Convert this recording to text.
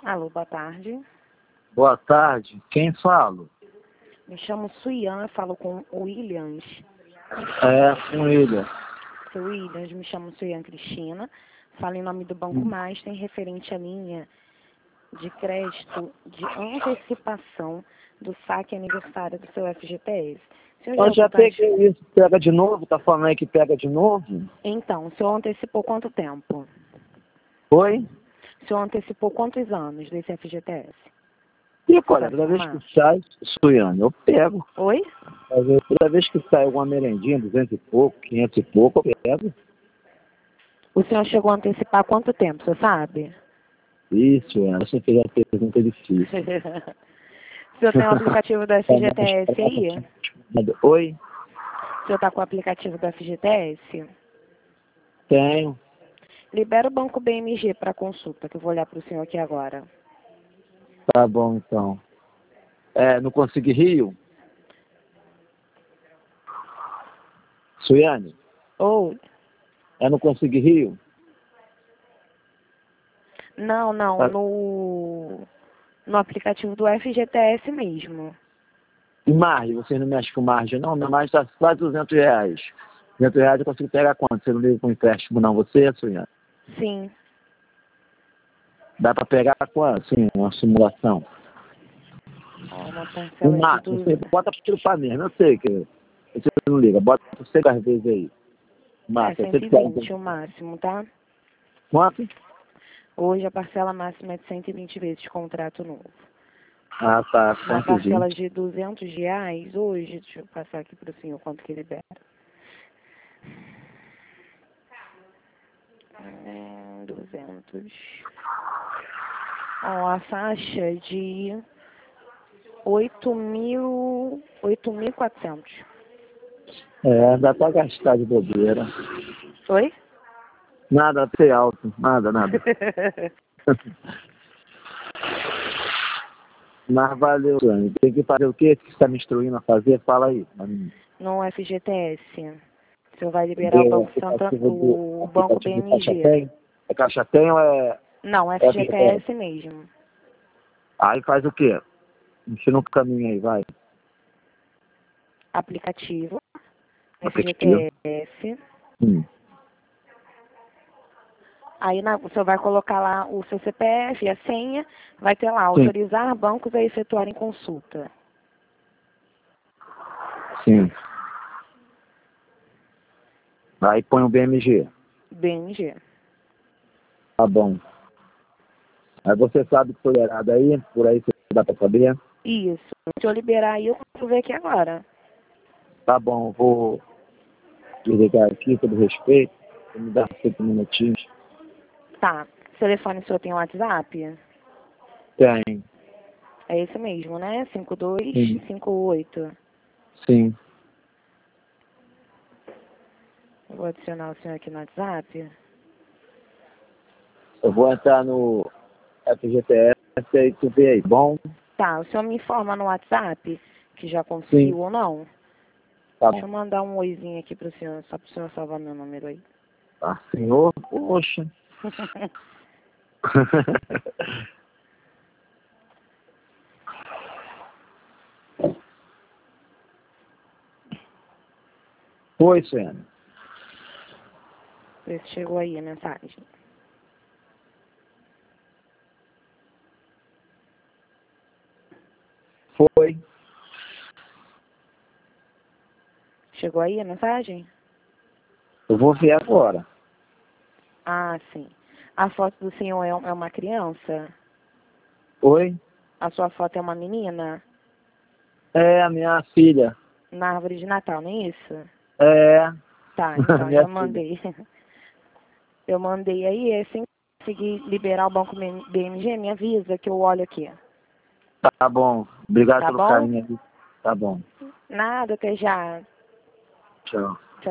Alô, boa tarde. Boa tarde. Quem fala? Me chamo Suian, falo com o Williams. É, com ele. Seu Williams, me chamo Suian Cristina. Falo em nome do Banco Mais, tem referente à linha de crédito de antecipação do saque aniversário do seu FGTS. O senhor Eu já voltou a- peguei isso. Pega de novo? Tá falando aí que pega de novo? Então, o senhor antecipou quanto tempo? Oi? O senhor antecipou quantos anos desse FGTS? E, olha, toda vez que sai, Suiane, eu pego. Oi? Toda vez que sai alguma merendinha, 200 e pouco, 500 e pouco, eu pego. O senhor chegou a antecipar quanto tempo, você sabe? Isso, você fez a pergunta difícil. O senhor tem o aplicativo do FGTS aí? Oi? O senhor está com o aplicativo do FGTS? Tenho. Libera o Banco BMG para consulta, que eu vou olhar para o senhor aqui agora. Tá bom, então. Não consegui Rio? Suiane? Ou, Não consegui Rio? não, no aplicativo do FGTS mesmo. E margem? Vocês não mexem com margem, não? Minha margem está quase R$200. R$200 eu consigo pegar quanto? Você não liga com empréstimo, não? Você, Suiane? Sim. Dá para pegar quanto? Sim, uma simulação. Uma parcela O de máximo, você bota para mesmo. Eu sei que você não liga. Bota você às vezes aí. Máximo, 120 o máximo, tá? Quanto? Hoje a parcela máxima é de 120 vezes contrato novo. Ah, tá. Uma parcela de R$200 hoje, deixa eu passar aqui para o senhor quanto que libera. 200. Ó, a faixa é de 8.400. Dá para gastar de bobeira. Oi? Nada, ser alto. Nada. Mas valeu, Suiane. Tem que fazer o quê? O que você está me instruindo a fazer? Fala aí. No FGTS. O senhor vai liberar o Banco o Banco BMG. É Caixa Tem ou é... Não, FGTS mesmo. Aí faz o quê? Ensina um caminho aí, vai. Aplicativo. Aplicativo? FGTS. Aí o senhor vai colocar lá o seu CPF e a senha. Vai ter lá, autorizar bancos a efetuarem consulta. Sim. Aí põe o BMG. BMG. Tá bom. Aí você sabe que foi errado aí, por aí você dá pra saber? Isso. Se eu liberar aí, eu vou ver aqui agora. Tá bom, vou desligar aqui, todo respeito. Vou me dar 5 minutinhos. Tá. O telefone o senhor tem WhatsApp? Tem. É esse mesmo, né? 5258. Sim. Eu vou adicionar o senhor aqui no WhatsApp. Eu vou entrar no FGTS e tu vê aí, bom? Tá, o senhor me informa no WhatsApp que já conseguiu ou não? Tá Deixa eu bom. mandar um oizinho aqui pro senhor, só pro senhor salvar meu número aí. Ah, senhor? Poxa. Oi, Suiane. Vê se chegou aí a mensagem. Foi. Chegou aí a mensagem? Eu vou ver agora. Ah, sim. A foto do senhor é uma criança? Oi? A sua foto é uma menina? É a minha filha. Na árvore de Natal, não é isso? É. Tá, então Minha já mandei. Eu mandei aí, assim que conseguir liberar o Banco BMG, me avisa que eu olho aqui. Tá bom. Obrigado Tá pelo bom? carinho aí. Tá bom. Nada, até já. Tchau.